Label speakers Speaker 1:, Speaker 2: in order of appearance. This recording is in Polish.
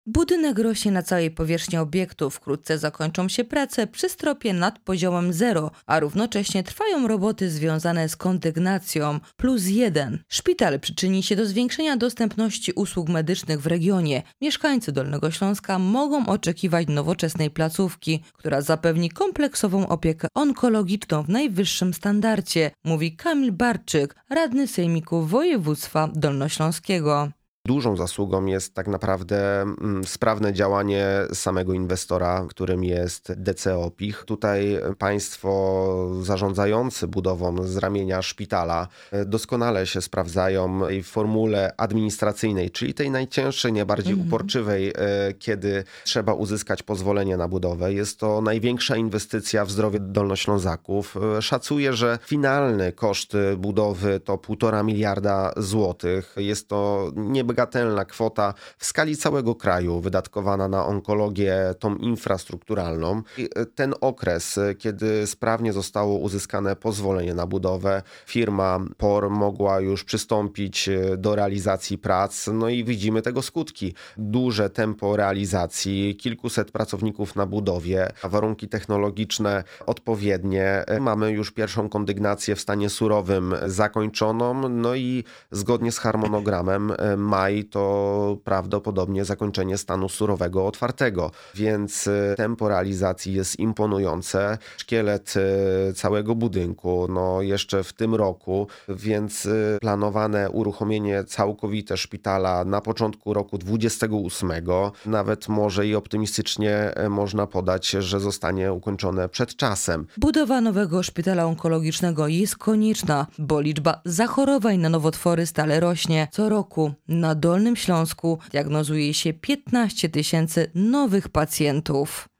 Speaker 1: Budynek rośnie na całej powierzchni obiektu. Wkrótce zakończą się prace przy stropie nad poziomem 0, a równocześnie trwają roboty związane z kondygnacją +1. Szpital przyczyni się do zwiększenia dostępności usług medycznych w regionie. Mieszkańcy Dolnego Śląska mogą oczekiwać nowoczesnej placówki, która zapewni kompleksową opiekę onkologiczną w najwyższym standardzie, mówi Kamil Barczyk, radny Sejmiku Województwa Dolnośląskiego.
Speaker 2: Dużą zasługą jest tak naprawdę sprawne działanie samego inwestora, którym jest DCO PIH. Tutaj państwo zarządzający budową z ramienia szpitala doskonale się sprawdzają w formule administracyjnej, czyli tej najcięższej, najbardziej uporczywej, kiedy trzeba uzyskać pozwolenie na budowę. Jest to największa inwestycja w zdrowie Dolnoślązaków. Szacuję, że finalny koszt budowy to 1,5 miliarda złotych. Jest to niebagatelna kwota w skali całego kraju wydatkowana na onkologię, tą infrastrukturalną. I ten okres, kiedy sprawnie zostało uzyskane pozwolenie na budowę, firma POR mogła już przystąpić do realizacji prac, no i widzimy tego skutki. Duże tempo realizacji, kilkuset pracowników na budowie, warunki technologiczne odpowiednie. Mamy już pierwszą kondygnację w stanie surowym zakończoną, no i zgodnie z harmonogramem maj to prawdopodobnie zakończenie stanu surowego otwartego, więc tempo realizacji jest imponujące. Szkielet całego budynku, no jeszcze w tym roku, więc planowane uruchomienie całkowite szpitala na początku roku 2028, nawet może i optymistycznie można podać, że zostanie ukończone przed czasem.
Speaker 1: Budowa nowego szpitala onkologicznego jest konieczna, bo liczba zachorowań na nowotwory stale rośnie. Co roku na Dolnym Śląsku diagnozuje się 15 000 nowych pacjentów.